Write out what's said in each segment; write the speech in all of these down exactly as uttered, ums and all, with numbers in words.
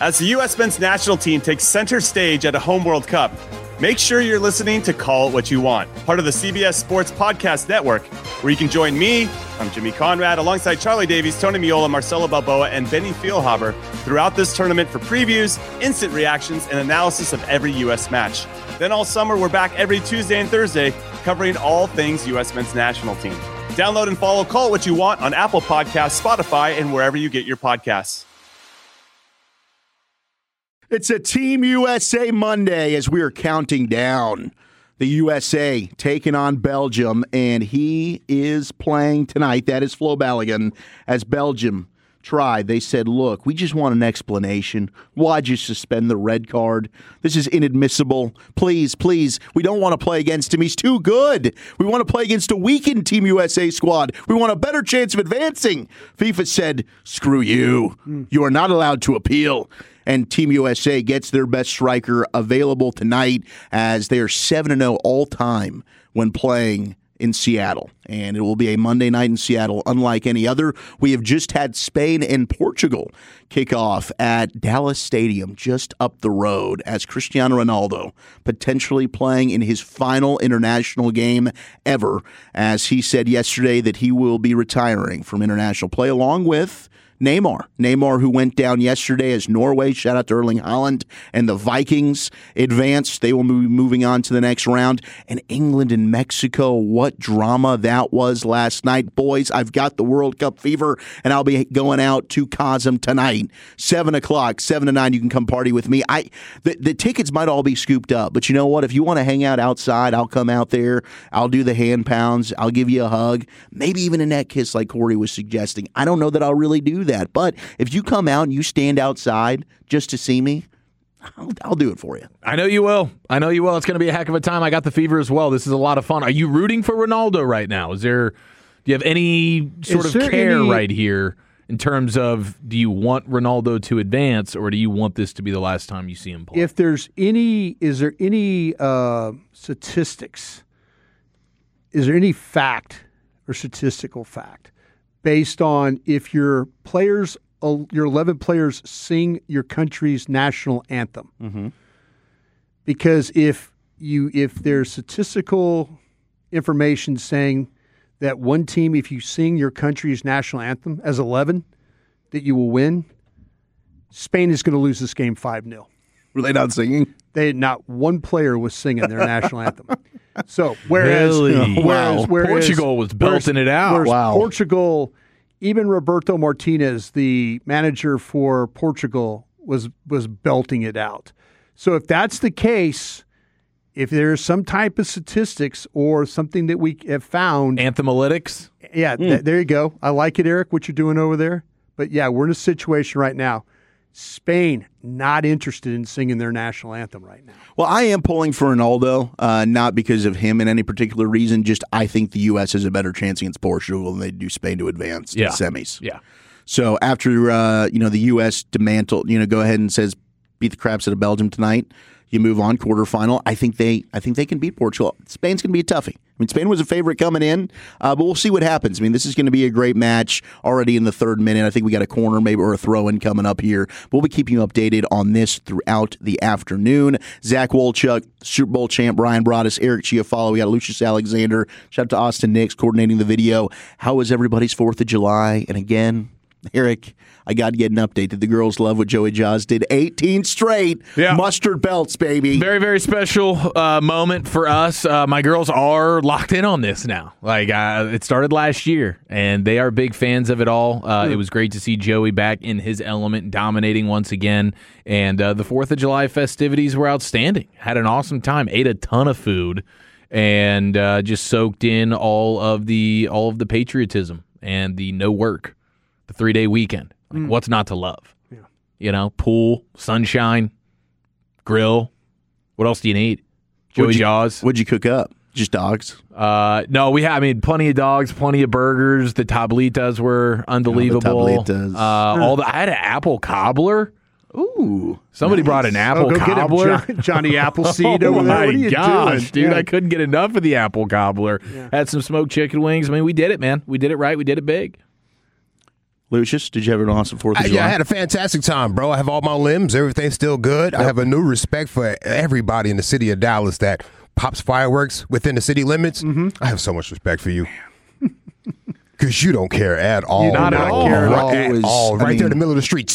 As the U S men's national team takes center stage at a home World Cup, make sure you're listening to Call It What You Want, part of the C B S Sports Podcast Network, where you can join me, I'm Jimmy Conrad, alongside Charlie Davies, Tony Miola, Marcelo Balboa, and Benny Feilhaber throughout this tournament for previews, instant reactions, and analysis of every U S match. Then all summer, we're back every Tuesday and Thursday covering all things U S men's national team. Download and follow Call It What You Want on Apple Podcasts, Spotify, and wherever you get your podcasts. It's a Team U S A Monday as we are counting down. The U S A taking on Belgium, and he is playing tonight. That is Flo Balogun. As Belgium tried, they said, look, we just want an explanation. Why'd you suspend the red card? This is inadmissible. Please, please, we don't want to play against him. He's too good. We want to play against a weakened Team U S A squad. We want a better chance of advancing. FIFA said, screw you. Mm. You are not allowed to appeal. And Team U S A gets their best striker available tonight as they are seven and oh all-time when playing in Seattle. And it will be a Monday night in Seattle unlike any other. We have just had Spain and Portugal kick off at Dallas Stadium just up the road as Cristiano Ronaldo potentially playing in his final international game ever, as he said yesterday that he will be retiring from international play along with Neymar. Neymar, who went down yesterday as Norway, shout out to Erling Haaland, and the Vikings advanced. They will be moving on to the next round. And England and Mexico, what drama that was last night. Boys, I've got the World Cup fever, and I'll be going out to Cosm tonight. seven o'clock, seven to nine, you can come party with me. I the, the tickets might all be scooped up, but you know what? If you want to hang out outside, I'll come out there. I'll do the hand pounds. I'll give you a hug. Maybe even a neck kiss like Corey was suggesting. I don't know that I'll really do that. But if you come out and you stand outside just to see me, I'll, I'll do it for you. I know you will. I know you will. It's going to be a heck of a time. I got the fever as well. This is a lot of fun. Are you rooting for Ronaldo right now? Is there? Do you have any sort is of care any, right here in terms of do you want Ronaldo to advance or do you want this to be the last time you see him play? If there's any, is there any uh, statistics? Is there any fact or statistical fact based on if your players, your eleven players sing your country's national anthem? Mm-hmm. Because if you if there's statistical information saying that one team, if you sing your country's national anthem as eleven, that you will win, Spain is going to lose this game five nil. Were they not singing? They not one player was singing their national anthem. So whereas, really? whereas, wow. whereas Portugal was belting whereas, it out. Whereas wow. Portugal, even Roberto Martinez, the manager for Portugal, was was belting it out. So if that's the case, if there's some type of statistics or something that we have found, Anthemalytics? yeah, mm. th- there you go. I like it, Eric, what you're doing over there. But yeah, we're in a situation right now. Spain not interested in singing their national anthem right now. Well, I am pulling for Ronaldo, uh, not because of him in any particular reason. Just I think the U S has a better chance against Portugal than they do Spain to advance yeah. to the semis. Yeah. So after uh, you know the U S demantled, you know, go ahead and says beat the craps out of Belgium tonight. You move on quarterfinal. I think they, I think they can beat Portugal. Spain's going to be a toughie. I mean, Spain was a favorite coming in, uh, but we'll see what happens. I mean, this is going to be a great match already in the third minute. I think we got a corner maybe or a throw-in coming up here. We'll be keeping you updated on this throughout the afternoon. Zach Wolchuk, Super Bowl champ Brian Broaddus, Eric Chiafalo. We got Lucius Alexander. Shout out to Austin Nix coordinating the video. How was everybody's fourth of July? And again, Eric, I got to get an update. Did the girls love what Joey Jaws did? eighteen straight yeah. mustard belts, baby. Very, very special uh, moment for us. Uh, my girls are locked in on this now. Like uh, it started last year, and they are big fans of it all. Uh, mm. It was great to see Joey back in his element, dominating once again. And uh, the fourth of July festivities were outstanding. Had an awesome time. Ate a ton of food, and uh, just soaked in all of the all of the patriotism and the no work. The three-day weekend. Like, mm. what's not to love? Yeah. You know, pool, sunshine, grill. What else do you need? Joey what'd you, Jaws. What'd you cook up? Just dogs? Uh, no, we have, I mean, plenty of dogs, plenty of burgers. The tablitas were unbelievable. Oh, the tablitas. Uh, all the, I had an apple cobbler. Ooh. Somebody nice. brought an apple oh, go cobbler. Get him, Johnny Appleseed over oh there. my What are you gosh, doing? dude. Yeah. I couldn't get enough of the apple cobbler. Yeah. Had some smoked chicken wings. I mean, we did it, man. We did it right. We did it big. Lucius, did you have an awesome fourth of Uh, July? yeah, I had a fantastic time, bro. I have all my limbs. Everything's still good. Yep. I have a new respect for everybody in the city of Dallas that pops fireworks within the city limits. Mm-hmm. I have so much respect for you. Because you don't care at all. You not at all. Care at Right, all. it was- all. I Right mean- there in the middle of the street.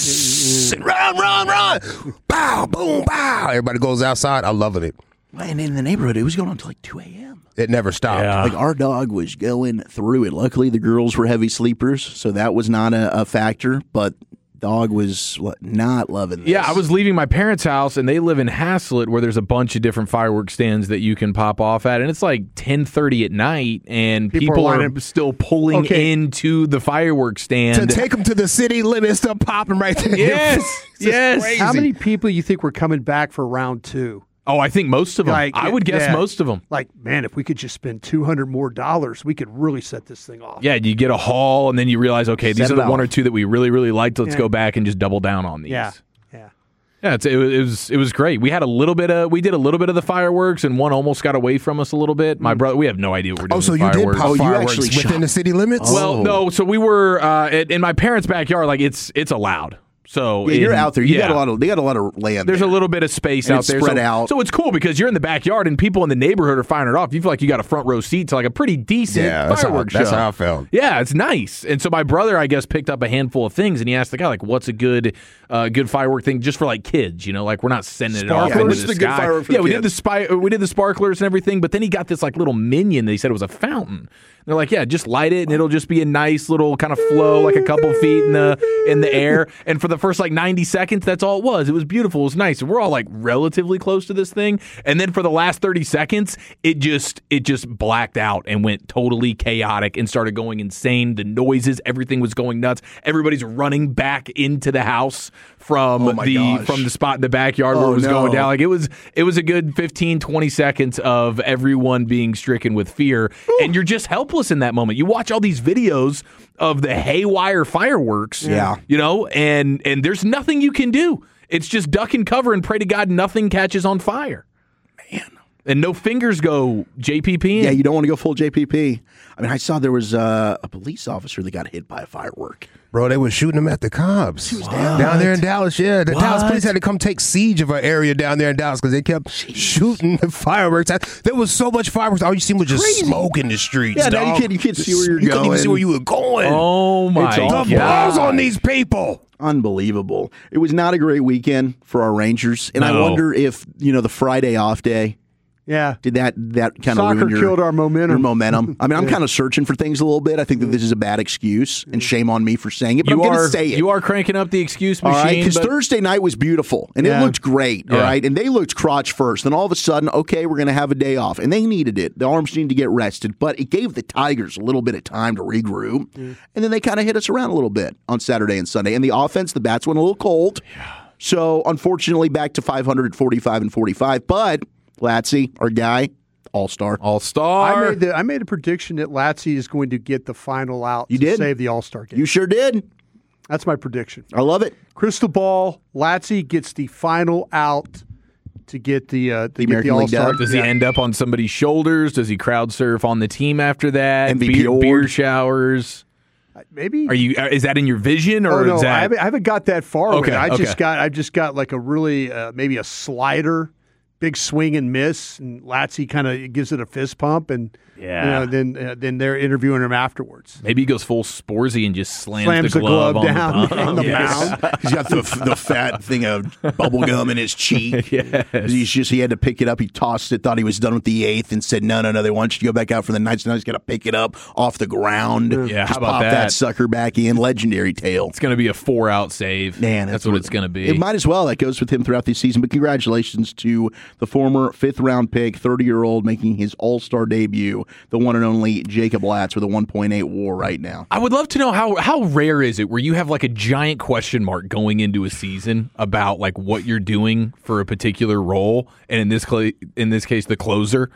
Run, run, run. Bow, boom, bow. Everybody goes outside. I loved it. And in the neighborhood, it was going on until like two a.m. It never stopped. Yeah. Like our dog was going through it. Luckily, the girls were heavy sleepers, so that was not a, a factor. But dog was not loving this. Yeah, I was leaving my parents' house, and they live in Haslett, where there's a bunch of different fireworks stands that you can pop off at, and it's like ten thirty at night, and People people, are are, lining- still pulling Okay. into the fireworks stand. To take them to the city limits to pop them right there. Yes, It's just yes. crazy. How many people you think were coming back for round two? Oh, I think most of them. Like, I would guess yeah. most of them. Like, man, if we could just spend two hundred more dollars, we could really set this thing off. Yeah, you get a haul, and then you realize, okay, these Set are it the one off. or two that we really, really liked. Let's Yeah. go back and just double down on these. Yeah. Yeah. Yeah, it's, it, was, it was it was great. We had a little bit of we did a little bit of the fireworks, and one almost got away from us a little bit. My brother, we have no idea what we're doing. Oh, so with you did fireworks. pop Oh, you fireworks actually within shot- the city limits? Well, no. So we were uh, in, in my parents' backyard. Like it's it's allowed. So Yeah, you're in- out there. You yeah. got a lot of. They got a lot of land. There's there. a little bit of space And out it's there, spread so, out. so it's cool because you're in the backyard and people in the neighborhood are firing it off. You feel like you got a front row seat to like a pretty decent Yeah, that's how, fireworks that's show. how I felt. Yeah, it's nice. And so my brother, I guess, picked up a handful of things, and he asked the guy, like, "What's a good, uh, good firework thing just for like kids? You know, like we're not sending it off Yeah, into what's the the good sky. firework for yeah, the we did the kids? spy, we did the sparklers and everything, but then he got this like little minion that he said was a fountain. They're like, yeah, just light it, and it'll just be a nice little kind of flow, like a couple feet in the in the air. And for the first like ninety seconds, that's all it was. It was beautiful. It was nice. And we're all like relatively close to this thing. And then for the last thirty seconds, it just it just blacked out and went totally chaotic and started going insane. The noises, everything was going nuts. Everybody's running back into the house from Oh my the gosh. from the spot in the backyard where Oh, it was going no. down. Like it was it was a good fifteen, twenty seconds of everyone being stricken with fear. And you're just helpless in that moment. You watch all these videos of the haywire fireworks. Yeah. You know, and and there's nothing you can do. It's just duck and cover and pray to God nothing catches on fire. Man. And no fingers go J P P. Yeah, you don't want to go full J P P. I mean, I saw there was uh, a police officer that got hit by a firework. Bro, they were shooting them at the cops. down. Down there in Dallas, yeah. The Dallas What? police had to come take siege of an area down there in Dallas because they kept shooting the fireworks. I- There was so much fireworks. All you seen was just Crazy. smoke in the streets, Yeah, now you dog. can't- you can't see where you're You couldn't even see going. where you were going. Oh my It's the awful. God. balls on these people. Unbelievable. It was not a great weekend for our Rangers. And I No. wonder if, you know, the Friday off day, Yeah. did that that kind of Soccer ruin your, killed our momentum. your momentum? I mean, I'm kind of searching for things a little bit. I think that this is a bad excuse, and shame on me for saying it, but You I'm going are to say it. you are cranking up the excuse All machine. right, because but- Thursday night was beautiful, and Yeah. it looked great, all Yeah. right? And they looked crotch first. Then all of a sudden, okay, we're going to have a day off. And they needed it. The arms needed to get rested, but it gave the Tigers a little bit of time to regroup. And then they kind of hit us around a little bit on Saturday and Sunday. And the offense, the bats went a little cold. So, unfortunately, back to five hundred forty-five and forty-five. But, Latsy, our guy, all-star. All star. I made the I made a prediction that Latsy is going to get the final out You to did? save the All-Star game. You sure did. That's my prediction. I love it. Crystal ball, Latsy gets the final out to get the uh, to The get American the League All-Star. dub? Does Yeah. he end up on somebody's shoulders? Does he crowd surf on the team after that? M V P beer, award? beer showers. Maybe. Are you? Is that in your vision, or Oh no, is that? I, haven't, I haven't got that far. with Okay, it. I okay. just got I just got like a really uh, maybe a slider, big swing and miss, and Latsy kind of gives it a fist pump, and Yeah. you know, then uh, then they're interviewing him afterwards. Maybe he goes full Sporzy and just slams, Slams the the glove, glove on down the, on the Yes. mound. He's got the the fat thing of bubble gum in his cheek. Yes. He's just he had to pick it up. He tossed it, thought he was done with the eighth, and said, "No, no, no. They want you to go back out for the ninth. So now he's got to pick it up off the ground. Yeah, just how about pop that? that? sucker back in. Legendary tale. It's going to be a four-out save. Man, that's what it's going to be. It might as well. That goes with him throughout the season. But congratulations to the former fifth-round pick, thirty-year-old, making his All-Star debut, the one and only Jacob Latz with a one point eight WAR right now. I would love to know how how rare is it where you have like a giant question mark going into a season about like what you're doing for a particular role, and in this cl- in this case the closer,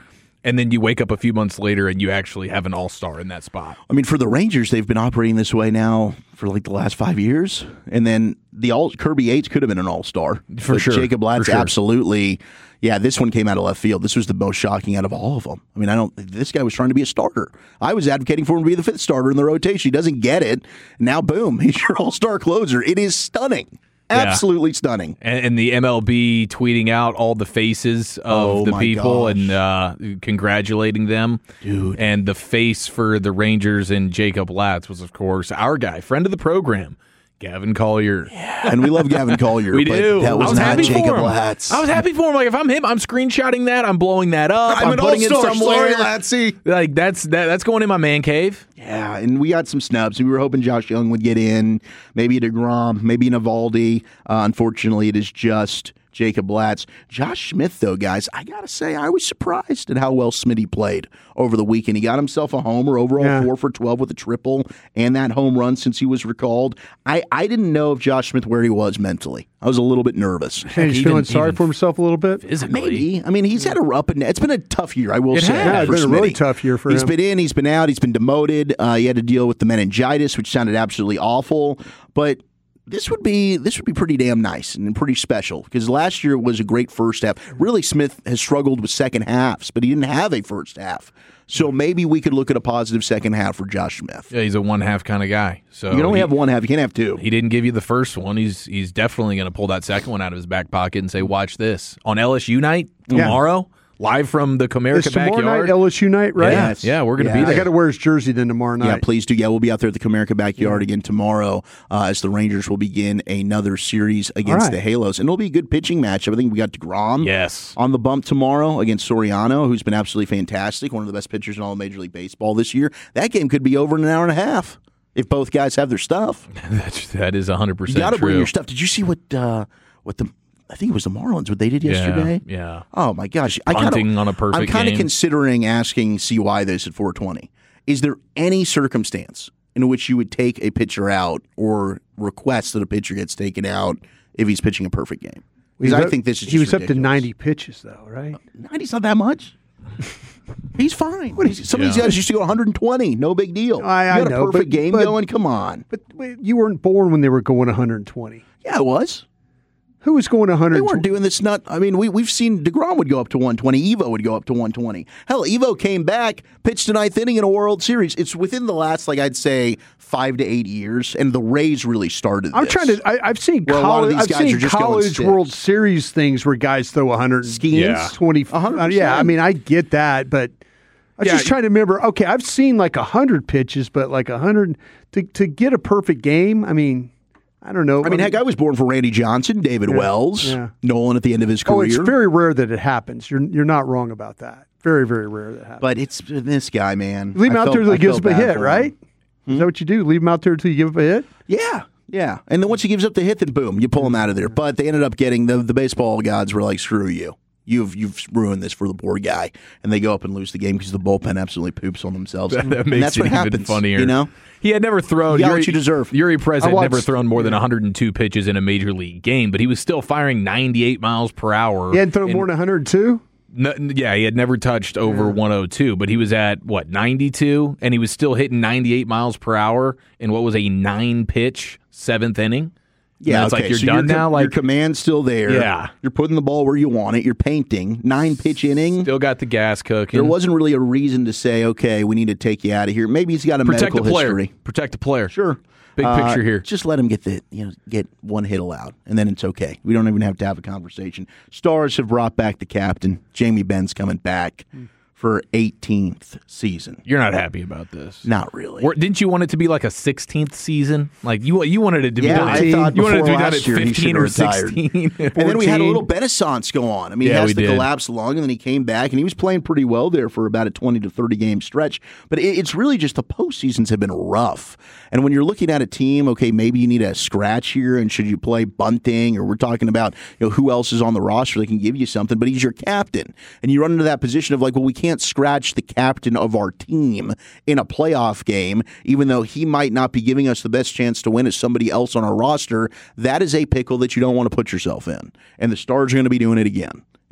and then you wake up a few months later and you actually have an all-star in that spot. I mean, for the Rangers, they've been operating this way now for like the last five years. And then the all Kirby Yates could have been an all-star. For but sure. Jacob Latz, For sure. absolutely. Yeah, this one came out of left field. This was the most shocking out of all of them. I mean, I don't. This guy was trying to be a starter. I was advocating for him to be the fifth starter in the rotation. He doesn't get it. Now, boom, he's your all-star closer. It is stunning. Absolutely stunning. And, and the M L B tweeting out all the faces of Oh, the my people gosh. and uh, congratulating them. Dude. And the face for the Rangers and Jacob Latz was, of course, our guy, friend of the program, Gavin Collier. And we love Gavin Collier. We but do. That was, I was not happy Jacob for him. Latz. I was happy for him. Like, if I'm him, I'm screenshotting that. I'm blowing that up. I'm I'm, an putting it all-star. somewhere. Sorry, Latsy. Like, that's that, that's going in my man cave. Yeah, and we got some snubs. We were hoping Josh Young would get in, maybe DeGrom, maybe Navaldi. Uh, unfortunately, it is just Jacob Latz. Josh Smith, though, guys, I got to say, I was surprised at how well Smitty played over the weekend. He got himself a homer, overall Yeah. four for twelve with a triple, and that home run since he was recalled. I, I didn't know if Josh Smith where he was mentally. I was a little bit nervous. And he's Even- feeling sorry even for himself a little bit. Physically. Maybe. I mean, he's had a up and it's been a tough year, I will It say. has. Yeah, it's for been a really Smitty. tough year for He's him. been in, he's been out, he's been demoted. Uh, he had to deal with the meningitis, which sounded absolutely awful. But this would be this would be pretty damn nice and pretty special because last year was a great first half. Really, Smith has struggled with second halves, but he didn't have a first half. So maybe we could look at a positive second half for Josh Smith. Yeah, he's a one-half kind of guy. So You can only he- have one half. You can't have two. He didn't give you the first one. He's he's definitely going to pull that second one out of his back pocket and say, "Watch this on L S U night tomorrow, live from the Comerica It's tomorrow backyard." night, L S U night, right? Yeah, Yes. yeah, we're going to Yeah. be I there. got to wear his jersey then tomorrow night. Yeah, please do. Yeah, we'll be out there at the Comerica backyard again tomorrow uh, as the Rangers will begin another series against right. the Halos. And it'll be a good pitching match. I think we got DeGrom Yes. on the bump tomorrow against Soriano, who's been absolutely fantastic, one of the best pitchers in all of Major League Baseball this year. That game could be over in an hour and a half if both guys have their stuff. That's, that is one hundred You percent got to true. bring your stuff. Did you see what uh, what the I think it was the Marlins what they did yesterday? Yeah, yeah. Oh my gosh! I Punting kinda, on a perfect I'm kind of game. considering asking C Y this at four twenty. Is there any circumstance in which you would take a pitcher out or request that a pitcher gets taken out if he's pitching a perfect game? Because He was I up- think this is he just was up to ridiculous. ninety pitches though, right? ninety's not that much. He's fine. What is, some of these Yeah. guys used to go one hundred twenty. No big deal. I- you I got know, a perfect but- game but- going. Come on. But wait, you weren't born when they were going one hundred twenty. Yeah, it was. Who was going one hundred They twenty? weren't doing this. Not. I mean, we we've seen DeGrom would go up to one twenty. Evo would go up to one twenty. Hell, Evo came back, pitched a ninth inning in a World Series. It's within the last, like I'd say, five to eight years, and the Rays really started. I'm this. trying to. I, I've seen Where a lot of college. these I've guys are seen just going college six. World Series things where guys throw one hundred Schemes? Yeah. twenty. one hundred uh, yeah, I percent. mean, I get that, but I'm Yeah, just trying to remember. Okay, I've seen like one hundred pitches, but like one hundred to to get a perfect game. I mean, I don't know. I mean, heck, I was born for Randy Johnson, David Wells, yeah. Nolan at the end of his oh, career. it's very rare that it happens. You're you're not wrong about that. Very very rare that happens. but it's this guy, man. Leave him I out felt- there until I he gives felt up a bad hit, for him. right? Is that what you do? Leave him out there until you give up a hit? Yeah, yeah. And then once he gives up the hit, then boom, you pull him out of there. But they ended up getting the the baseball gods were like, screw you. You've you've ruined this for the poor guy, and they go up and lose the game because the bullpen absolutely poops on themselves. That, that and makes that's it what even happens, funnier. You know, he had never thrown. You got Yuri, what you deserve. Yuri Perez I had never watched- thrown more than one hundred two pitches in a major league game, but he was still firing ninety-eight miles per hour. He hadn't thrown in- more than one hundred two. No, yeah, he had never touched over one oh two, but he was at what ninety-two, and he was still hitting ninety-eight miles per hour in what was a nine-pitch seventh inning. yeah. And it's okay, like you're so done your, now. Your Like command's still there. Yeah. you're putting the ball where you want it. You're painting nine pitch inning. still got the gas cooking. There wasn't really a reason to say, okay, we need to take you out of here. Maybe he's got a protect the medical player. history. Protect the player. Sure. Big Uh, picture here. Just let him get the you know get one hit allowed, and then it's okay. We don't even have to have a conversation. Stars have brought back the captain. Jamie Benn's coming back for eighteenth season. You're not happy about this. Not really. Or, didn't you want it to be like a sixteenth season? Like you, you wanted it to be Yeah, done. I thought you wanted it to be before done at last year he fifteen should or have retired. sixteen. And then we had a fourteen. little Renaissance go on. I mean, Yeah, he we has the did. collapse lung, and then he came back, and he was playing pretty well there for about a twenty to thirty game stretch. But it, it's really just the postseasons have been rough. And when you're looking at a team, okay, maybe you need a scratch here, and should you play Bunting, or we're talking about you know who else is on the roster that can give you something, but he's your captain. And you run into that position of like, well, we can't scratch the captain of our team in a playoff game, even though he might not be giving us the best chance to win as somebody else on our roster. That is a pickle that you don't want to put yourself in. And the Stars are going to be doing it again.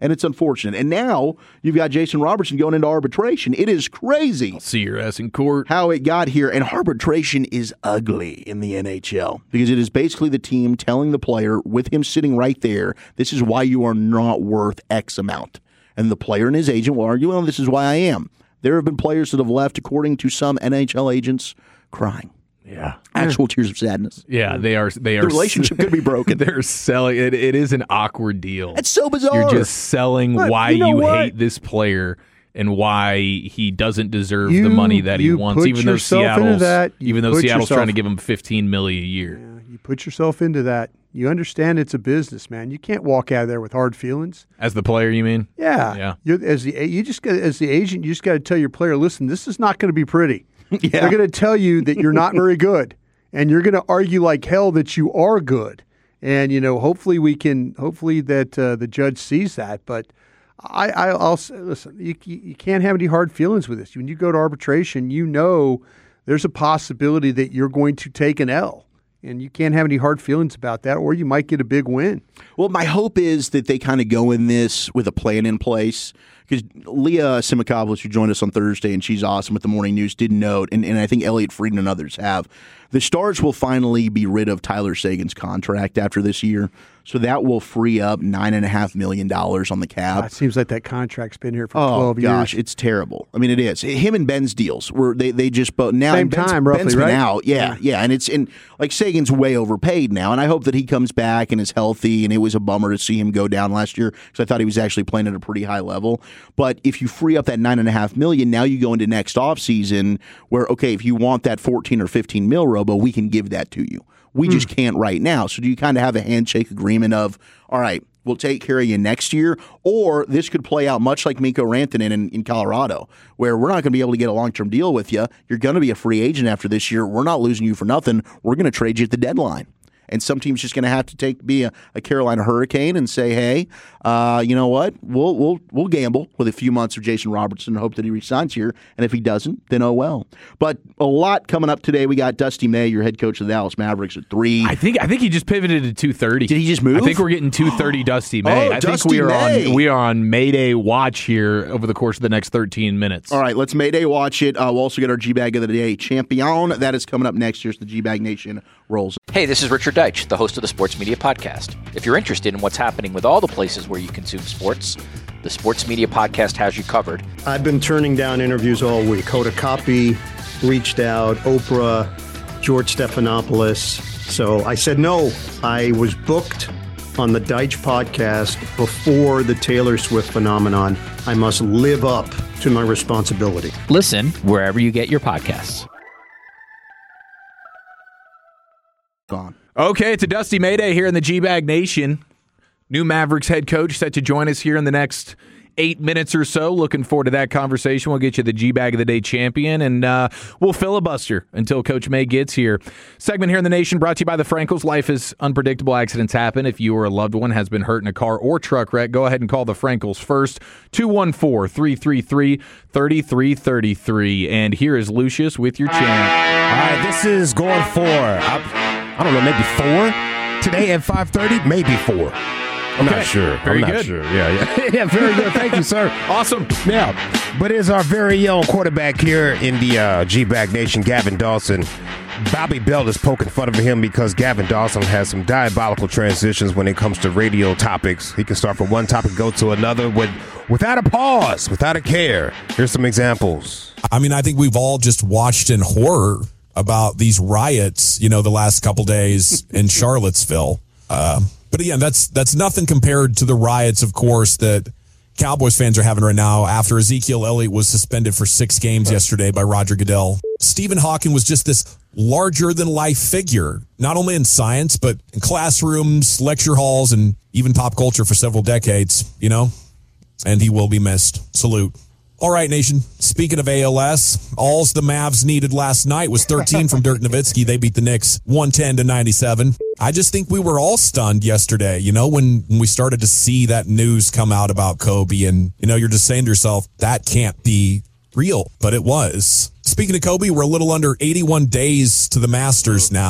And it's unfortunate. And now you've got Jason Robertson going into arbitration. It is crazy. I'll see your ass in court. How it got here. And arbitration is ugly in the N H L because it is basically the team telling the player, with him sitting right there, this is why you are not worth X amount. And the player and his agent will argue, well, this is why I am. There have been players that have left, according to some N H L agents, crying. Yeah. Actual tears of sadness. Yeah, they are. They are. The relationship could be broken. They're selling it. It is an awkward deal. It's so bizarre. You're just selling But why you know you what? hate this player and why he doesn't deserve You- the money that he you wants. put Even though yourself into Seattle's, that. You even though put Seattle's yourself- trying to give him fifteen million a year. Yeah, you put yourself into that. You understand it's a business, man. You can't walk out of there with hard feelings. As the player, you mean? Yeah, Yeah. You're, as the you just got, as the agent, you just got to tell your player, listen, this is not going to be pretty. Yeah. They're going to tell you that you're not very good, and you're going to argue like hell that you are good. And you know, hopefully we can, hopefully that uh, the judge sees that. But I, I, I'll say, listen, you, you you can't have any hard feelings with this. When you go to arbitration, you know there's a possibility that you're going to take an L. And you can't have any hard feelings about that, or you might get a big win. Well, my hope is that they kind of go in this with a plan in place. Because Leah Simakopoulos, who joined us on Thursday, and she's awesome with the Morning News, did note, and, and I think Elliot Friedman and others have, the Stars will finally be rid of Tyler Sagan's contract after this year. So that will free up nine point five million dollars on the cap. Uh, it seems like that contract's been here for Oh, twelve gosh, years. it's terrible. I mean, it is. Him and Ben's deals were they they just both now Same and Ben's, time, roughly, Ben's been right? out. Yeah, yeah, and it's and like Sagan's way overpaid now, and I hope that he comes back and is healthy. And it was a bummer to see him go down last year because I thought he was actually playing at a pretty high level. But if you free up that nine and a half million, now you go into next offseason where okay, if you want that fourteen or fifteen mil, Robo, we can give that to you. We just can't right now. So do you kind of have a handshake agreement of, all right, we'll take care of you next year, or this could play out much like Mikko Rantanen in, in Colorado, where we're not going to be able to get a long-term deal with you. You're going to be a free agent after this year. We're not losing you for nothing. We're going to trade you at the deadline. And some team's just going to have to take be a, a Carolina Hurricane and say, "Hey, uh, you know what? We'll we'll we'll gamble with a few months of Jason Robertson and hope that he resigns here. And if he doesn't, then oh well." But a lot coming up today. We got Dusty May, your head coach of the Dallas Mavericks, at three. I think I think he just pivoted to two thirty. Did he just move? I think we're getting two thirty Dusty May. Oh, I Dusty think we are May. on we are on Mayday watch here over the course of the next thirteen minutes. All right, let's Mayday watch it. Uh, we'll also get our G-Bag of the Day champion. That is coming up next. Here's the G-Bag Nation rolls. Hey, this is Richard Deitch, the host of the Sports Media Podcast. If you're interested in what's happening with all the places where you consume sports, the Sports Media Podcast has you covered. I've been turning down interviews all week. Hoda Kotb reached out, Oprah, George Stephanopoulos. So I said no. I was booked on the Deitch podcast before the Taylor Swift phenomenon. I must live up to my responsibility. Listen wherever you get your podcasts. Gone. Okay, it's a Dusty Mayday here in the G-Bag Nation. New Mavericks head coach set to join us here in the next eight minutes or so. Looking forward to that conversation. We'll get you the G-Bag of the Day champion, and uh, we'll filibuster until Coach May gets here. Segment here in the Nation brought to you by the Frankels. Life is unpredictable. Accidents happen. If you or a loved one has been hurt in a car or truck wreck, go ahead and call the Frankels first. two one four, three three three, three three three three. And here is Lucius with your chant. All right, this is going for, I, I don't know, maybe four today at five thirty? Maybe four. I'm Okay. not sure. Very I'm not good. sure. Yeah, yeah. yeah, very good. Thank you, sir. Awesome. Now, but it's our very own quarterback here in the uh, G-Bag Nation, Gavin Dawson. Bobby Belt is poking fun of him because Gavin Dawson has some diabolical transitions when it comes to radio topics. He can start from one topic, go to another with without a pause, without a care. Here's some examples. I mean, I think we've all just watched in horror about these riots, you know, the last couple days in Charlottesville. Uh, but again, that's that's nothing compared to the riots, of course, that Cowboys fans are having right now after Ezekiel Elliott was suspended for six games yesterday by Roger Goodell. Stephen Hawking was just this larger-than-life figure, not only in science, but in classrooms, lecture halls, and even pop culture for several decades, you know? And he will be missed. Salute. All right, Nation. Speaking of A L S, alls the Mavs needed last night was thirteen from Dirk Nowitzki. They beat the Knicks one ten to ninety-seven. I just think we were all stunned yesterday, you know, when, when we started to see that news come out about Kobe. And, you know, you're just saying to yourself, that can't be real. But it was. Speaking of Kobe, we're a little under eighty-one days to the Masters now.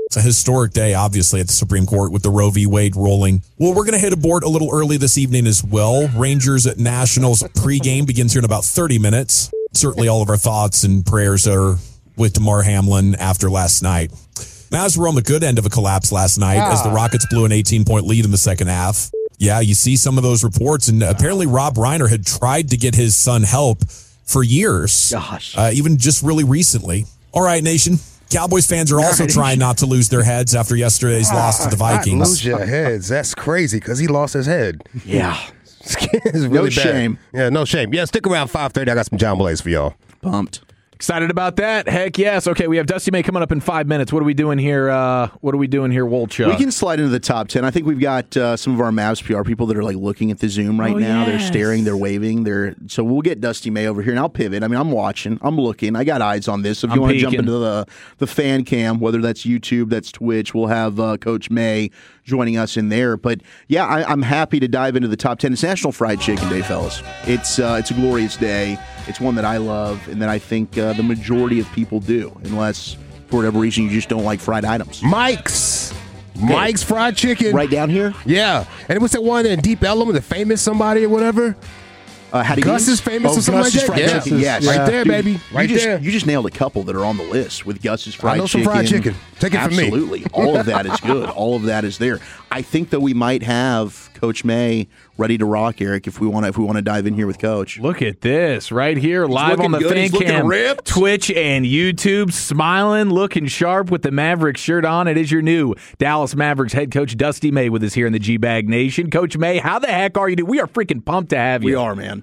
It's a historic day, obviously, at the Supreme Court with the Roe v. Wade ruling. Well, we're going to hit aboard a little early this evening as well. Rangers at Nationals pregame begins here in about thirty minutes. Certainly all of our thoughts and prayers are with Damar Hamlin after last night. Mavs were on the good end of a collapse last night ah. as the Rockets blew an eighteen-point lead in the second half. Yeah, you see some of those reports, and apparently Rob Reiner had tried to get his son help for years. Gosh. Uh, even just really recently. All right, Nation. Cowboys fans are also trying not to lose their heads after yesterday's ah, loss to the Vikings. Not lose your heads. That's crazy because he lost his head. Yeah. It's really no bad. shame. Yeah, no shame. Yeah, stick around five thirty. I got some John Blaze for y'all. Pumped. Excited about that? Heck yes. Okay, we have Dusty May coming up in five minutes. What are we doing here? Uh, what are we doing here, Wolchuk? We can slide into the top ten. I think we've got uh, some of our Mavs P R people that are like looking at the Zoom right oh, now. Yes. They're staring. They're waving. They're so we'll get Dusty May over here, and I'll pivot. I mean, I'm watching. I'm looking. I got eyes on this. So if you want to jump into the the fan cam, whether that's YouTube, that's Twitch, we'll have uh, Coach May joining us in there. But yeah, I, I'm happy to dive into the top ten. It's National Fried Chicken Day, fellas. It's uh, it's a glorious day. It's one that I love, and that I think uh, the majority of people do, unless for whatever reason you just don't like fried items. Mike's. Mike's Fried Chicken. Right down here? Yeah. And what's that one in Deep Ellum, the famous somebody or whatever? Uh, Hattie Gus Beans? is famous oh, or something Gus's like that? Fried Yeah. Chicken, yes. Right there, Dude, baby. Right you just, there. You just nailed a couple that are on the list with Gus's Fried I know some Chicken. fried chicken. Take it from me. Absolutely. All of that is good. All of that is there. I think that we might have Coach May ready to rock, Eric, if we want to if we want to dive in here with Coach. Look at this right here, live on the good. fan cam, Twitch and YouTube, smiling, looking sharp with the Mavericks shirt on. It is your new Dallas Mavericks head coach Dusty May with us here in the G-Bag Nation. Coach May, how the heck are you? We are freaking pumped to have you. We are, man.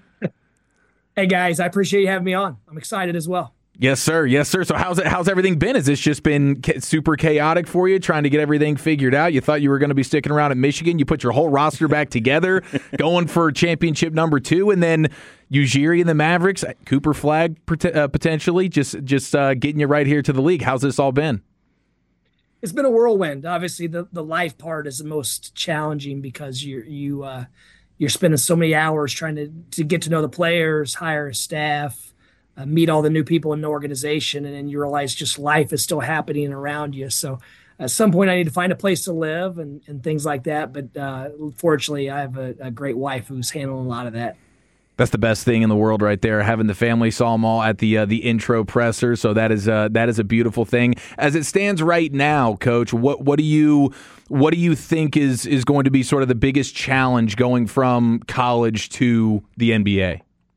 Hey guys, I appreciate you having me on. I'm excited as well. Yes, sir. Yes, sir. So how's it? How's everything been? Has this just been ca- super chaotic for you, trying to get everything figured out? You thought you were going to be sticking around at Michigan. You put your whole roster back together, going for championship number two, and then Ujiri and the Mavericks, Cooper Flag uh, potentially, just just uh, getting you right here to the league. How's this all been? It's been a whirlwind. Obviously, the, the life part is the most challenging because you you uh, you're spending so many hours trying to to get to know the players, hire a staff. Uh, meet all the new people in the organization, and then you realize just life is still happening around you. So at some point I need to find a place to live and, and things like that. But uh, fortunately, I have a, a great wife who's handling a lot of that. That's the best thing in the world right there, having the family. Saw them all at the uh, the intro presser, so that is uh, that is a beautiful thing. As it stands right now, Coach, what what do you what do you think is is going to be sort of the biggest challenge going from college to the N B A?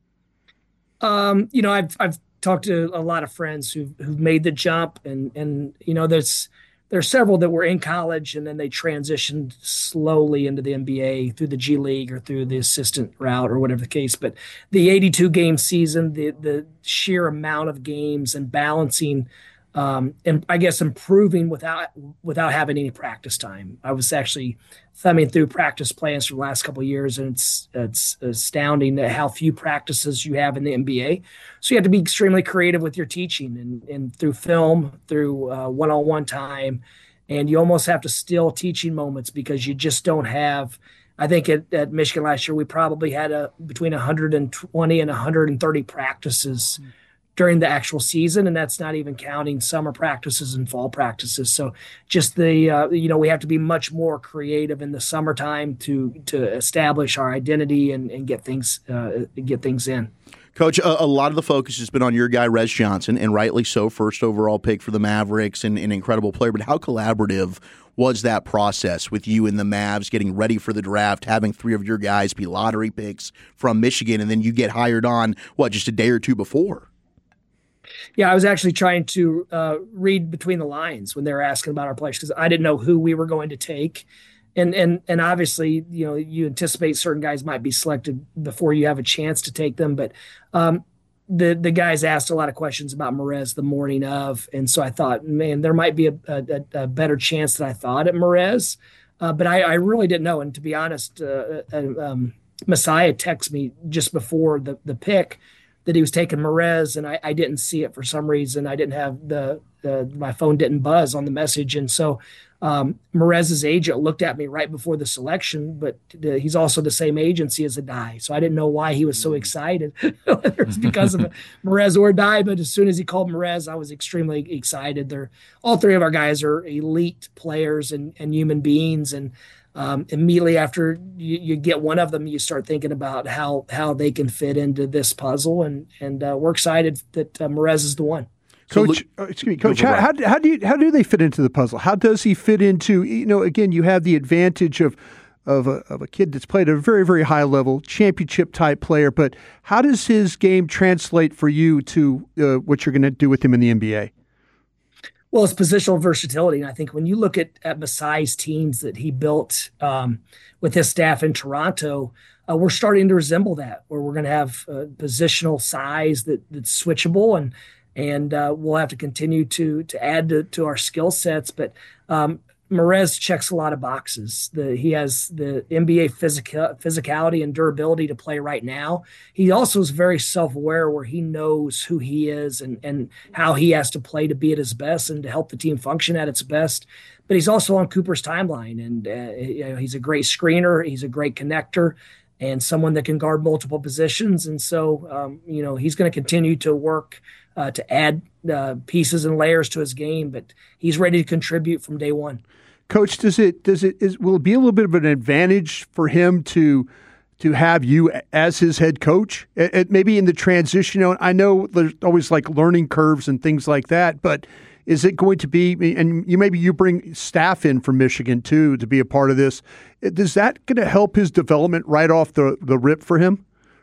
Um, you know, I've I've talked to a lot of friends who've who've made the jump, and and you know, there's there's several that were in college and then they transitioned slowly into the N B A through the G League or through the assistant route or whatever the case. But the eighty-two game season, the the sheer amount of games and balancing, um, and I guess improving without without having any practice time. I was actually thumbing through practice plans for the last couple of years, and it's it's astounding at how few practices you have in the N B A. So you have to be extremely creative with your teaching and, and through film, through uh, one-on-one time, and you almost have to steal teaching moments because you just don't have. I think at, at Michigan last year we probably had a between one hundred twenty and one hundred thirty practices mm-hmm. during the actual season, and that's not even counting summer practices and fall practices. So just the, uh, you know, we have to be much more creative in the summertime to to establish our identity and, and get things uh, get things in. Coach, a, a lot of the focus has been on your guy, Rez Johnson, and rightly so, first overall pick for the Mavericks and an incredible player. But how collaborative was that process with you and the Mavs getting ready for the draft, having three of your guys be lottery picks from Michigan, and then you get hired on, what, just a day or two before? Yeah, I was actually trying to uh, read between the lines when they were asking about our players because I didn't know who we were going to take. And and and obviously, you know, you anticipate certain guys might be selected before you have a chance to take them. But um, the the guys asked a lot of questions about Merez the morning of. And so I thought, man, there might be a, a, a better chance than I thought at Merez. Uh, but I, I really didn't know. And to be honest, uh, um, Messiah texted me just before the, the pick that he was taking Merez, and I, I didn't see it for some reason. I didn't have the, the my phone didn't buzz on the message, and so Um, Mrez's agent looked at me right before the selection, but the, he's also the same agency as Addae. So I didn't know why he was so excited, whether it's because of Mrez or Addae. But as soon as he called Mrez, I was extremely excited. They're, all three of our guys are elite players and, and human beings. And um, immediately after you, you get one of them, you start thinking about how how they can fit into this puzzle. And, and uh, we're excited that uh, Mrez is the one. Coach, uh, excuse me, Coach. How, how how do you how do they fit into the puzzle? How does he fit into? You know, again, you have the advantage of of a, of a kid that's played at a very very high level, championship type player. But how does his game translate for you to uh, what you're going to do with him in the N B A? Well, it's positional versatility, and I think when you look at at Masai's teams that he built um, with his staff in Toronto. Uh, we're starting to resemble that, where we're going to have uh, positional size that that's switchable, and and uh, we'll have to continue to to add to, to our skill sets. But um, Mrez checks a lot of boxes. The, he has the N B A physical, physicality and durability to play right now. He also is very self-aware, where he knows who he is and, and how he has to play to be at his best and to help the team function at its best. But he's also on Cooper's timeline, and uh, you know, he's a great screener. He's a great connector, and someone that can guard multiple positions. And so, um, you know, he's going to continue to work uh, to add uh, pieces and layers to his game, but he's ready to contribute from day one. Coach, does it does it is will it be a little bit of an advantage for him to to have you as his head coach? It, it, maybe in the transition, you know, I know there's always like learning curves and things like that, but is it going to be, and you maybe you bring staff in from Michigan too to be a part of this, is that going to help his development right off the, the rip for him?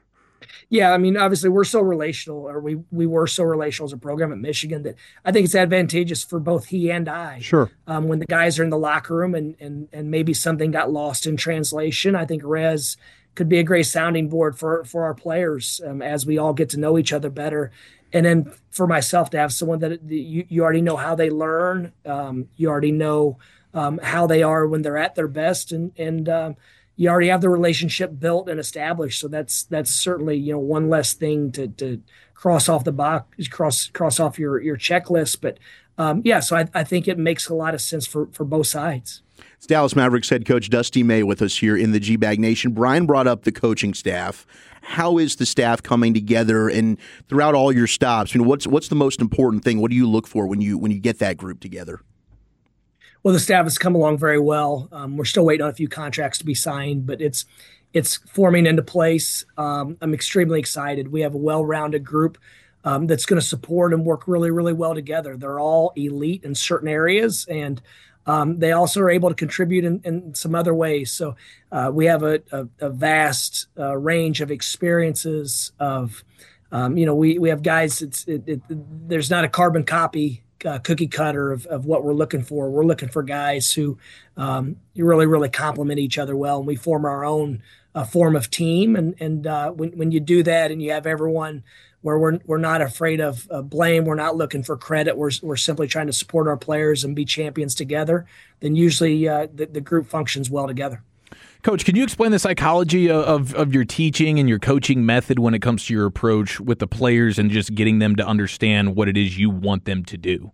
Yeah, I mean, obviously we're so relational, or we we were so relational as a program at Michigan that I think it's advantageous for both he and I. Sure. Um, when the guys are in the locker room and and and maybe something got lost in translation, I think Rez could be a great sounding board for for our players um, as we all get to know each other better. And then for myself to have someone that you, you already know how they learn, um, you already know um, how they are when they're at their best, and and um, you already have the relationship built and established. So that's that's certainly, you know, one less thing to to cross off the box, cross cross off your your checklist. But um, yeah, so I, I think it makes a lot of sense for for both sides. It's Dallas Mavericks head coach Dusty May with us here in the G-Bag Nation. Brian brought up the coaching staff. How is the staff coming together, and throughout all your stops? You know, what's what's the most important thing? What do you look for when you when you get that group together? Well, the staff has come along very well. Um, we're still waiting on a few contracts to be signed, but it's it's forming into place. Um, I'm extremely excited. We have a well-rounded group um, that's going to support and work really, really well together. They're all elite in certain areas, and um, they also are able to contribute in, in some other ways. So uh, we have a, a, a vast uh, range of experiences. Of um, you know, we we have guys. It's it, it, there's not a carbon copy. Uh, cookie cutter of, of what we're looking for. We're looking for guys who um, really, really complement each other well, and we form our own uh, form of team. And and uh, when when you do that, and you have everyone where we're we're not afraid of uh, blame, we're not looking for credit. We're we're simply trying to support our players and be champions together. Then usually uh, the, the group functions well together. Coach, can you explain the psychology of, of your teaching and your coaching method when it comes to your approach with the players and just getting them to understand what it is you want them to do?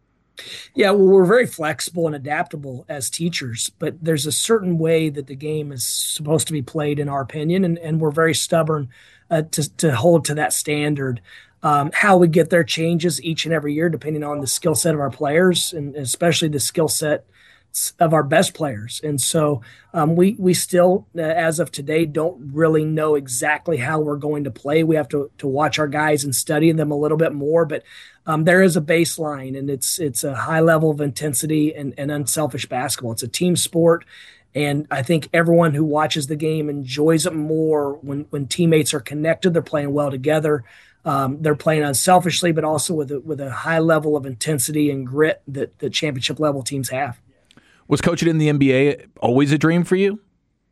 Yeah, well, we're very flexible and adaptable as teachers, but there's a certain way that the game is supposed to be played, in our opinion, and, and we're very stubborn uh, to, to hold to that standard. Um, how we get there changes each and every year depending on the skill set of our players, and especially the skill set of our best players. And so um, we we still, uh, as of today, don't really know exactly how we're going to play. We have to to watch our guys and study them a little bit more. But um, there is a baseline, and it's it's a high level of intensity and, and unselfish basketball. It's a team sport. And I think everyone who watches the game enjoys it more when, when teammates are connected, they're playing well together. Um, they're playing unselfishly, but also with a, with a high level of intensity and grit that the championship level teams have. Was coaching in the N B A always a dream for you?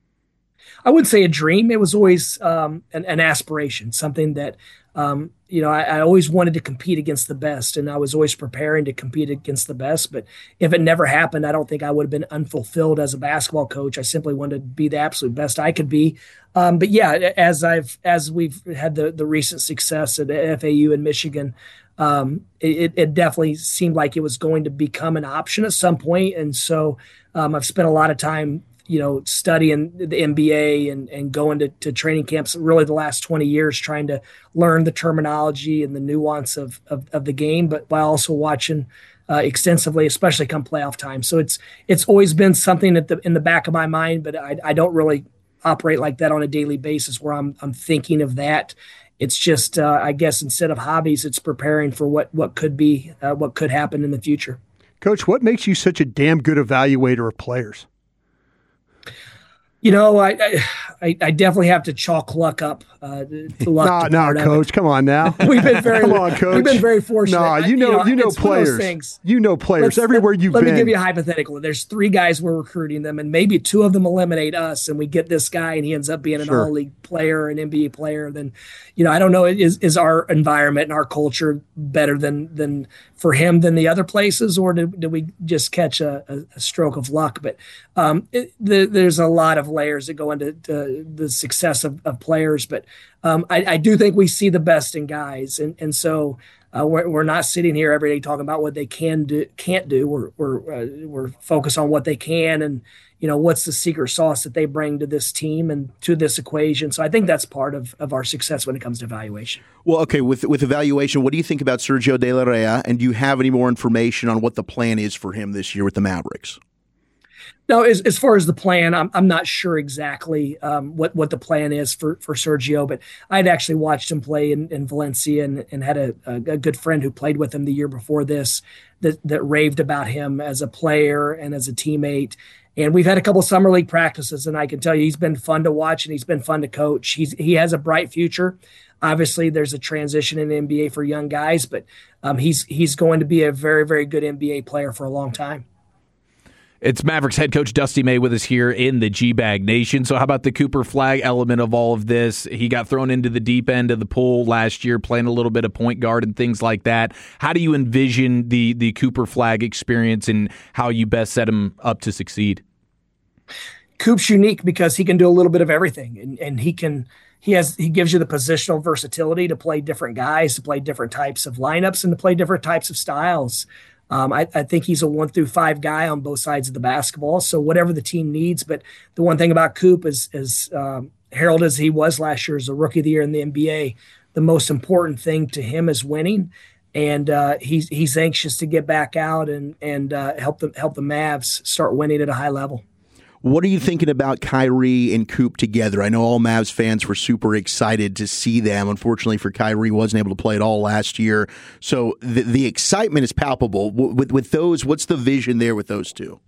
I wouldn't say a dream. It was always um, an, an aspiration, something that, um, you know, I, I always wanted to compete against the best, and I was always preparing to compete against the best. But if it never happened, I don't think I would have been unfulfilled as a basketball coach. I simply wanted to be the absolute best I could be. Um, but yeah, as I've as we've had the the recent success at F A U and Michigan, um, it, it definitely seemed like it was going to become an option at some point. And so um, I've spent a lot of time, you know, studying the N B A and, and going to, to training camps really the last twenty years, trying to learn the terminology and the nuance of, of, of the game, but while also watching uh, extensively, especially come playoff time. So it's, it's always been something at the, in the back of my mind, but I, I don't really operate like that on a daily basis where I'm, I'm thinking of that. It's just, uh, I guess, instead of hobbies, it's preparing for what, what could be, uh, what could happen in the future. Coach, what makes you such a damn good evaluator of players? You know, I, I I definitely have to chalk luck up. Uh, to luck no, no, Coach, come on now. We've been very, come on, Coach. We've been very fortunate. No, you know, you know, you know players. You know players Let's, everywhere let, you've let been. Let me give you a hypothetical. There's three guys we're recruiting them, and maybe two of them eliminate us, and we get this guy, and he ends up being an sure. all-league player, an N B A player. Then, you know, I don't know. Is is our environment and our culture better than than for him than the other places, or did, did we just catch a, a, a stroke of luck? But um, it, the, there's a lot of layers that go into to the success of, of players. But um, I, I do think we see the best in guys, and and so uh, we're we're not sitting here every day talking about what they can do, can't do. We're we're uh, we're focused on what they can, and you know what's the secret sauce that they bring to this team and to this equation. So I think that's part of, of our success when it comes to evaluation. Well, okay, with with evaluation, what do you think about Sergio De La Rea, and do you have any more information on what the plan is for him this year with the Mavericks? No, as, as far as the plan, I'm I'm not sure exactly um, what, what the plan is for, for Sergio, but I'd actually watched him play in, in Valencia and, and had a, a, a good friend who played with him the year before this that, that raved about him as a player and as a teammate. And we've had a couple summer league practices, and I can tell you he's been fun to watch and he's been fun to coach. He's he has a bright future. Obviously, there's a transition in the N B A for young guys, but um, he's he's going to be a very, very good N B A player for a long time. It's Mavericks head coach Dusty May with us here in the G-Bag Nation. So how about the Cooper Flag element of all of this? He got thrown into the deep end of the pool last year, playing a little bit of point guard and things like that. How do you envision the the Cooper Flag experience and how you best set him up to succeed? Coop's unique because he can do a little bit of everything, and, and he can he has he gives you the positional versatility to play different guys, to play different types of lineups, and to play different types of styles. Um, I, I think he's a one through five guy on both sides of the basketball. So whatever the team needs. But the one thing about Coop is, is um, heralded as he was last year as a rookie of the year in the N B A, the most important thing to him is winning. And uh, he's he's anxious to get back out and and uh, help the help the Mavs start winning at a high level. What are you thinking about Kyrie and Coop together? I know all Mavs fans were super excited to see them. Unfortunately for Kyrie, wasn't able to play at all last year. So the, the excitement is palpable. With with those, what's the vision there with those two?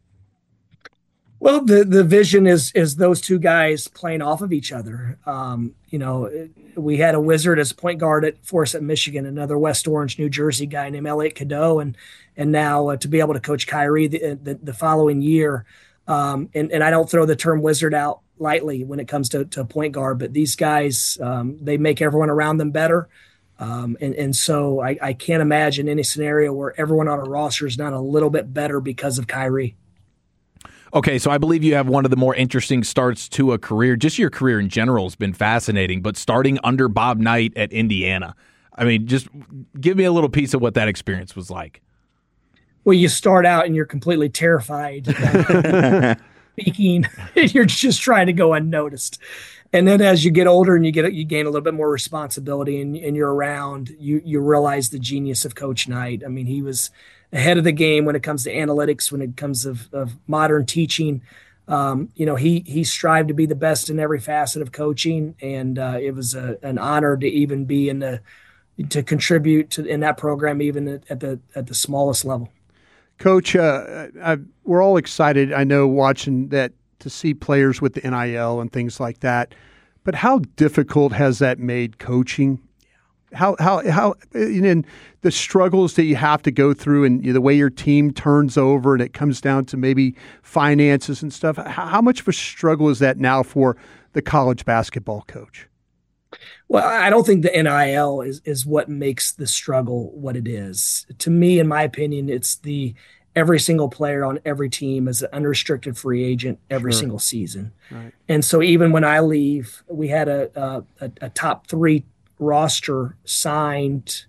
Well, the, the vision is is those two guys playing off of each other. Um, you know, we had a wizard as point guard at for us at Michigan, another West Orange, New Jersey guy named Elliot Cadeau, and and now uh, to be able to coach Kyrie the, the, the following year. Um, and, and I don't throw the term wizard out lightly when it comes to, to point guard, but these guys, um, they make everyone around them better. Um, and, and so I, I can't imagine any scenario where everyone on a roster is not a little bit better because of Kyrie. Okay, so I believe you have one of the more interesting starts to a career. Just your career in general has been fascinating, but starting under Bob Knight at Indiana. I mean, just give me a little piece of what that experience was like. Well, you start out and you're completely terrified. Speaking, you're just trying to go unnoticed. And then as you get older and you get you gain a little bit more responsibility and, and you're around, you you realize the genius of Coach Knight. I mean, he was ahead of the game when it comes to analytics, when it comes of, of modern teaching. Um, you know, he he strived to be the best in every facet of coaching, and uh, it was a, an honor to even be in the to contribute to in that program, even at, at the at the smallest level. Coach, uh, I, we're all excited, I know, watching that to see players with the N I L and things like that. But how difficult has that made coaching? How how how and the struggles that you have to go through, and the way your team turns over, and it comes down to maybe finances and stuff. How, how much of a struggle is that now for the college basketball coach? Well, I don't think the N I L is, is what makes the struggle what it is. To me, in my opinion, it's the every single player on every team is an unrestricted free agent every sure. single season. Right. And so even when I leave, we had a, a, a top three roster signed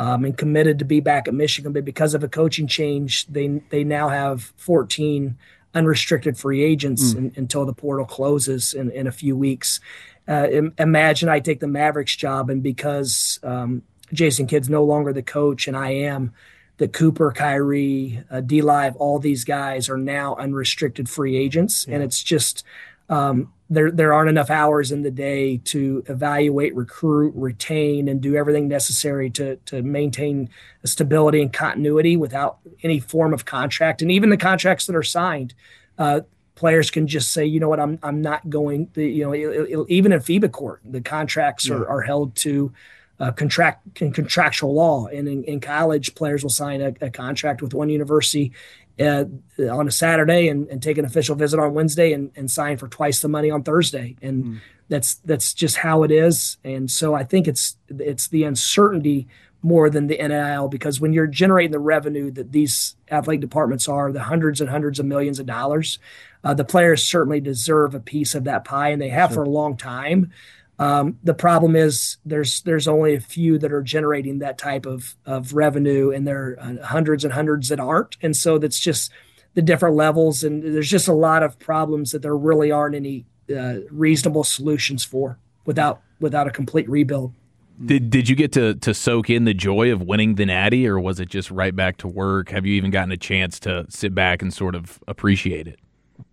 um, and committed to be back at Michigan. But because of a coaching change, they they now have fourteen unrestricted free agents mm. in, until the portal closes in, in a few weeks. Uh, im- imagine I take the Mavericks job, and because um, Jason Kidd's no longer the coach and I am, that Cooper, Kyrie, uh, D-Live, all these guys are now unrestricted free agents. Yeah. And it's just um, there there aren't enough hours in the day to evaluate, recruit, retain, and do everything necessary to to maintain stability and continuity without any form of contract. And even the contracts that are signed, uh, players can just say, you know what, I'm I'm not going. To, you know, it, it, even in FIBA court, the contracts yeah. are, are held to uh, contract contractual law. And in, in college, players will sign a, a contract with one university uh, on a Saturday and, and take an official visit on Wednesday and, and sign for twice the money on Thursday. And mm. that's that's just how it is. And so I think it's it's the uncertainty more than the N I L, because when you're generating the revenue that these athletic departments are, the hundreds and hundreds of millions of dollars, uh, the players certainly deserve a piece of that pie, and they have sure. for a long time. Um, the problem is there's there's only a few that are generating that type of of revenue, and there are hundreds and hundreds that aren't. And so that's just the different levels, and there's just a lot of problems that there really aren't any uh, reasonable solutions for without without a complete rebuild. Did did you get to, to soak in the joy of winning the Natty, or was it just right back to work? Have you even gotten a chance to sit back and sort of appreciate it?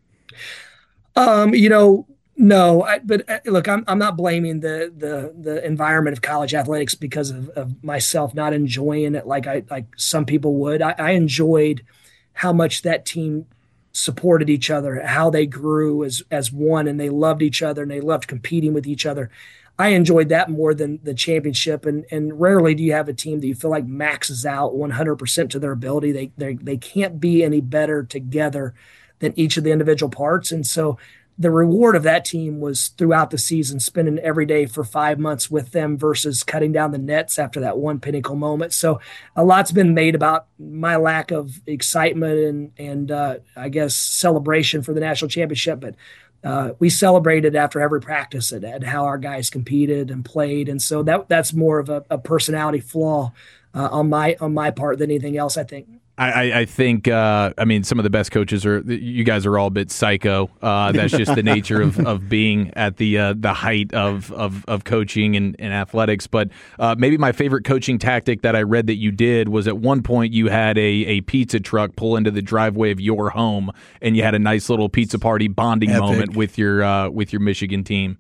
Um, you know, no. I, but uh, look, I'm I'm not blaming the the the environment of college athletics because of, of myself not enjoying it like I like some people would. I, I enjoyed how much that team supported each other, how they grew as as one, and they loved each other and they loved competing with each other. I enjoyed that more than the championship, and and rarely do you have a team that you feel like maxes out one hundred percent to their ability. They they they can't be any better together than each of the individual parts. And so the reward of that team was throughout the season, spending every day for five months with them versus cutting down the nets after that one pinnacle moment. So a lot's been made about my lack of excitement and and uh, I guess celebration for the national championship, but Uh, we celebrated after every practice at, at how our guys competed and played, and so that that's more of a, a personality flaw uh, on my on my part than anything else, I think. I, I think, uh, I mean, some of the best coaches are, you guys are all a bit psycho. Uh, that's just the nature of, of being at the uh, the height of, of, of coaching and, and athletics. But uh, maybe my favorite coaching tactic that I read that you did was at one point you had a, a pizza truck pull into the driveway of your home, and you had a nice little pizza party bonding Epic. moment with your uh, with your Michigan team.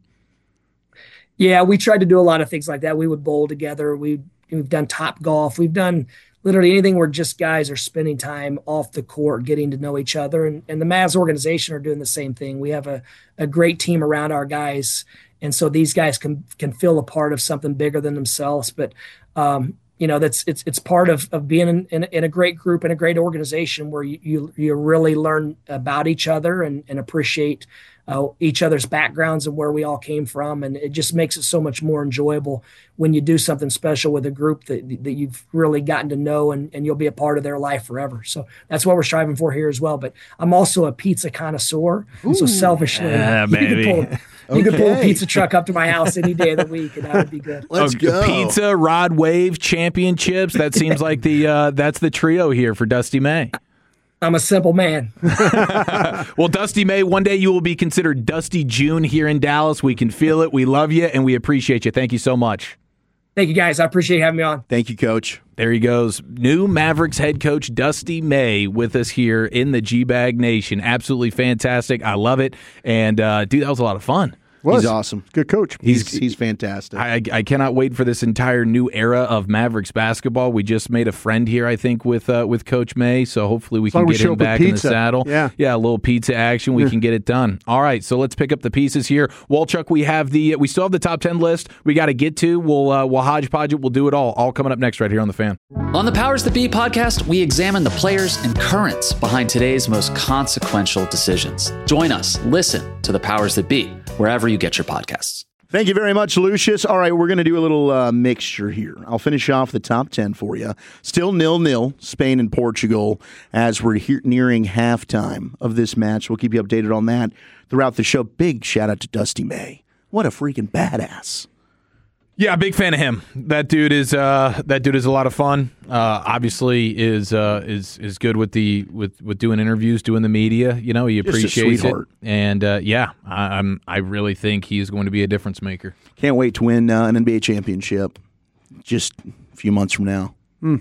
Yeah, we tried to do a lot of things like that. We would bowl together. We, we've done Top Golf. We've done literally anything where just guys are spending time off the court, getting to know each other. And, and the Mavs organization are doing the same thing. We have a, a great team around our guys. And so these guys can, can feel a part of something bigger than themselves. But, um, you know, that's, it's, it's part of, of being in, in, in a great group and a great organization where you, you, you really learn about each other and, and appreciate Uh, each other's backgrounds and where we all came from. And it just makes it so much more enjoyable when you do something special with a group that that you've really gotten to know, and, and you'll be a part of their life forever. So that's what we're striving for here as well. But I'm also a pizza connoisseur. Ooh, so selfishly, yeah, you, could pull, you okay. could pull a pizza truck up to my house any day of the week, and that would be good. Let's oh, go. Pizza, Rod Wave, championships. That seems like the uh, that's the trio here for Dusty May. I'm a simple man. Well, Dusty May, one day you will be considered Dusty June here in Dallas. We can feel it. We love you, and we appreciate you. Thank you so much. Thank you, guys. I appreciate having me on. Thank you, Coach. There he goes. New Mavericks head coach Dusty May with us here in the G-Bag Nation. Absolutely fantastic. I love it. And, uh, dude, that was a lot of fun. Was. He's awesome. Good coach. He's he's fantastic. I, I cannot wait for this entire new era of Mavericks basketball. We just made a friend here, I think, with uh, with Coach May, so hopefully we as can we get him back in the saddle. Yeah, yeah, a little pizza action. We can get it done. All right, so let's pick up the pieces here. Walchuk, we have the we still have the top ten list we got to get to. We'll uh, we'll hodgepodge it. We'll do it all. All coming up next right here on The Fan. On the Powers That Be podcast, we examine the players and currents behind today's most consequential decisions. Join us. Listen to the Powers That Be wherever you get your podcasts. Thank you very much, Lucius. All right, we're going to do a little uh, mixture here. I'll finish off the top ten for you. Still nil-nil, Spain and Portugal, as we're here nearing halftime of this match. We'll keep you updated on that throughout the show. Big shout-out to Dusty May. What a freaking badass. Yeah, big fan of him. That dude is uh, that dude is a lot of fun. Uh, obviously, is uh, is is good with the with, with doing interviews, doing the media. You know, he Just a appreciates it. sweetheart. And uh, yeah, I, I'm I really think he's going to be a difference maker. Can't wait to win uh, an N B A championship just a few months from now.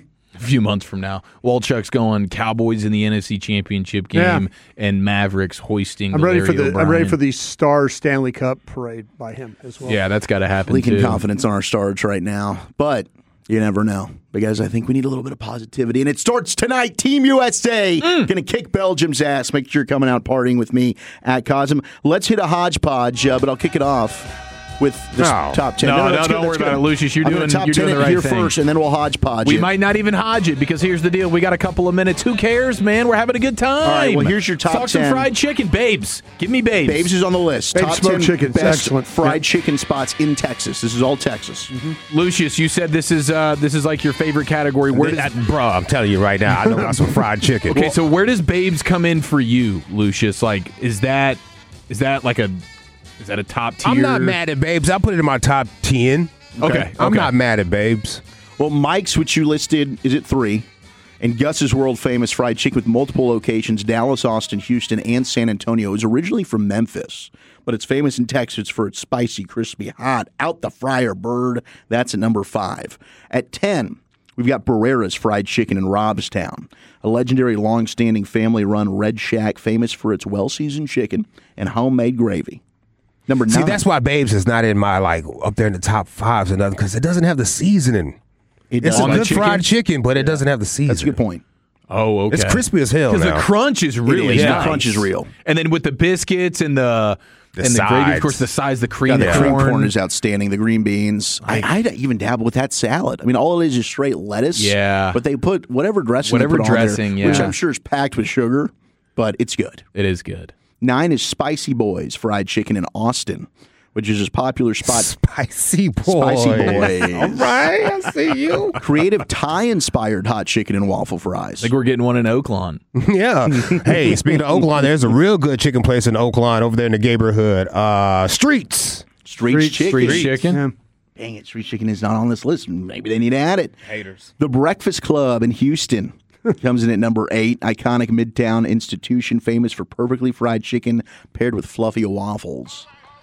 A few months from now, Walchuk's going Cowboys in the N F C Championship game, Yeah. and Mavericks hoisting. I'm the ready Larry for the O'Brien. I'm ready for the Star Stanley Cup parade by him as well. Yeah, that's got to happen. Leaking too. confidence on our stars right now, but you never know. Because I think we need a little bit of positivity, and it starts tonight. Team U S A Mm. going to kick Belgium's ass. Make sure you're coming out partying with me at Cosm. Let's hit a hodgepodge, uh, but I'll kick it off with this No. top ten. No, no, let's go, don't let's worry go. about it, Lucius. You're I'm gonna doing- top you're ten doing the it right here thing. first, and then we'll hodgepodge We it. might not even hodge it because here's the deal: we got a couple of minutes. Who cares, man? We're having a good time. All right, well, here's your top Talk some ten. fried chicken, babes. Give me babes. Babes is on the list. Babes Top smoked ten chicken's best excellent. fried chicken spots in Texas. This is all Texas. Lucius, you said this is uh, this is like your favorite category. Where does, That, bro, I'm telling you right now, I know about some fried chicken. okay, so where does babes come in for you, Lucius? Like, is that is that like a is that a top tier? I'm not mad at Babes. I put it in my top ten. Okay, I'm okay. not mad at Babes. Well, Mike's, which you listed, is at three. And Gus's world famous fried chicken with multiple locations, Dallas, Austin, Houston, and San Antonio, is originally from Memphis. But it's famous in Texas for its spicy, crispy, hot, out the fryer bird. That's at number five. At ten, we've got Barrera's Fried Chicken in Robstown, a legendary long-standing family-run Red Shack famous for its well-seasoned chicken and homemade gravy. Number nine. See, that's why Babes is not in my, like, up there in the top fives or nothing, because it doesn't have the seasoning. It It's does. a On good the chicken? fried chicken, but it doesn't have the seasoning. That's a good point. Oh, okay. It's crispy as hell because the now. crunch is really is. The nice. crunch is real. And then with the biscuits and the, The and the gravy, of sides. course, the size, the Yeah, cream, the the cream corn. corn is outstanding. The green beans. I, I'd even dabble with that salad. I mean, all it is is straight lettuce. Yeah. But they put whatever dressing Whatever they put dressing, on there, which yeah. I'm sure is packed with sugar, but it's good. It is good. Nine is Spicy Boys Fried Chicken in Austin, which is a popular spot. Spicy boy. Spicy Boys. All right, I see you. Creative Thai-inspired hot chicken and waffle fries. I think we're getting one in Oaklawn. Yeah. Hey, speaking of Oaklawn, there's a real good chicken place in Oaklawn over there in the neighborhood. Uh, Streets. Street, Street- chicken. Street chicken. Yeah. Dang it, street chicken is not on this list. Maybe they need to add it. Haters. The Breakfast Club in Houston comes in at number eight. Iconic Midtown institution famous for perfectly fried chicken paired with fluffy waffles.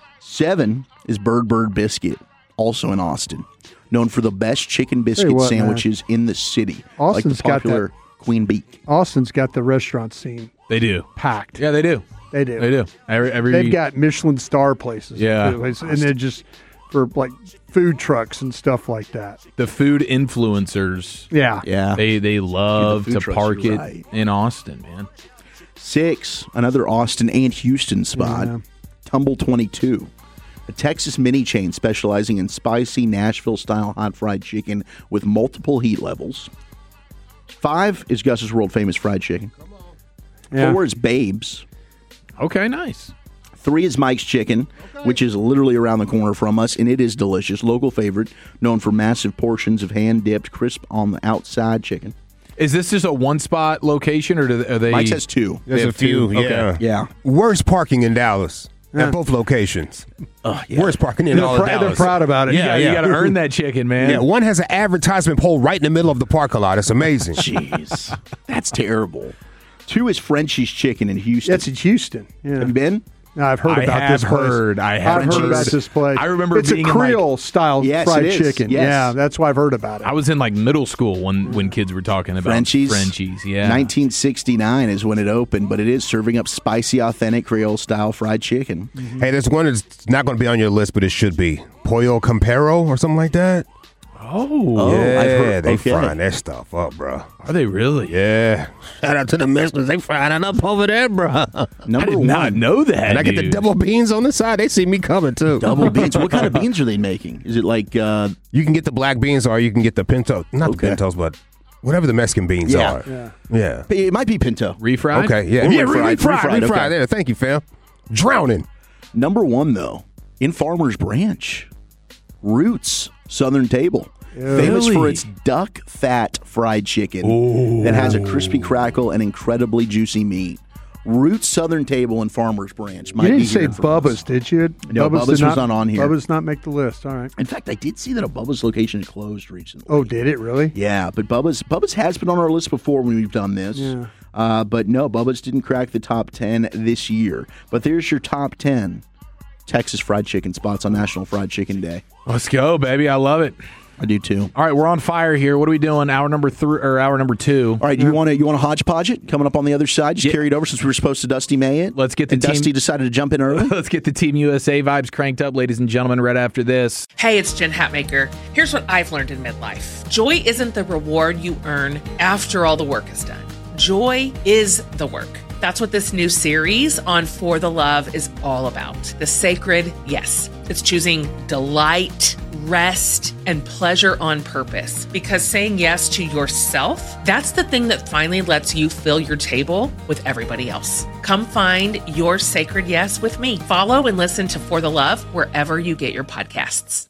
Seven is Bird Bird Biscuit, also in Austin, known for the best chicken biscuit what, sandwiches in the city. Austin's like the got popular Queen Beak. Austin's got the restaurant scene They do. packed. Yeah, they do. They do. They do. Every, every They've got Michelin star places. Yeah. and they're just for like food trucks and stuff like that. the food influencers. Yeah, Yeah. They they love food to trucks, park you're it right. in Austin, man. Six, another Austin and Houston spot, Yeah. Tumble twenty-two, a Texas mini chain specializing in spicy Nashville-style hot fried chicken with multiple heat levels. Five is Gus's world-famous fried chicken. Yeah. Four is Babes. Okay, nice. Three is Mike's Chicken, which is literally around the corner from us, and it is delicious. Local favorite, known for massive portions of hand-dipped, crisp on the outside chicken. Is this just a one spot location, or do they, are they? Mike's has two. There's They a have two. few. Yeah. Okay. Yeah. Worst parking in Dallas at both locations. Oh, yeah. Worst parking in they're, all pr- of they're Dallas. proud about it. You Yeah, gotta- yeah. You got to earn that chicken, man. Yeah, one has an advertisement pole right in the middle of the parking lot. It's amazing. Jeez. That's terrible. Two is Frenchie's Chicken in Houston. That's in Houston. Yeah. Have you been? No, I've heard I about have this place. heard. I have I've heard heard. about this place. I remember it's being a in, like- Creole style Yes, fried it is. chicken. Yes. Yeah, that's why I've heard about it. I was in like middle school when when kids were talking about Frenchie's. Frenchies. Yeah. nineteen sixty-nine is when it opened, but it is serving up spicy, authentic Creole style fried chicken. Hey, there's one that's not going to be on your list, but it should be. Pollo Campero or something like that. Oh, Oh, yeah, I've heard- they okay. frying that stuff up, bro. are they really? Yeah. Shout out to the Mexicans. They frying it up over there, bro. I Number did one. not know that. And I get the dude. double beans on the side. They see me coming, too. Double beans. What kind of beans are they making? Is it like uh, You can get the black beans or you can get the pinto. Not Okay. the pintos, but whatever the Mexican beans Yeah. are. Yeah. Yeah. it might be pinto? refried. Okay, yeah. Or yeah, refried, refried, refried, refried. okay. There, thank you, fam. Drowning. Number one though, in Farmers Branch, Roots Southern Table. Famous for Really? its duck fat fried chicken that has a crispy crackle and incredibly juicy meat. Roots Southern Table and Farmers Branch. Might You didn't be say hearing from Bubba's, us. did you? No, Bubba's, did was not, not on here. Bubba's not make the list. All right. In fact, I did see that a Bubba's location closed recently. Oh, did it really? Yeah, but Bubba's Bubba's has been on our list before when we've done this. Yeah. Uh, but no, Bubba's didn't crack the top ten this year. But there's your top ten Texas fried chicken spots on National Fried Chicken Day. Let's go, baby. I love it. I do too. All right, we're on fire here. What are we doing? Hour number three or hour number two? All right, you want to you want to hodgepodge it coming up on the other side? Just Yeah. carry it over since we were supposed to Dusty May it. Let's get the and team- Dusty decided to jump in early. Let's get the Team U S A vibes cranked up, ladies and gentlemen, right after this. Hey, it's Jen Hatmaker. Here's what I've learned in midlife. Joy isn't the reward you earn after all the work is done. Joy is the work. That's what this new series on For the Love is all about. The sacred yes. It's choosing delight, rest, and pleasure on purpose. Because saying yes to yourself, that's the thing that finally lets you fill your table with everybody else. Come find your sacred yes with me. Follow and listen to For the Love wherever you get your podcasts.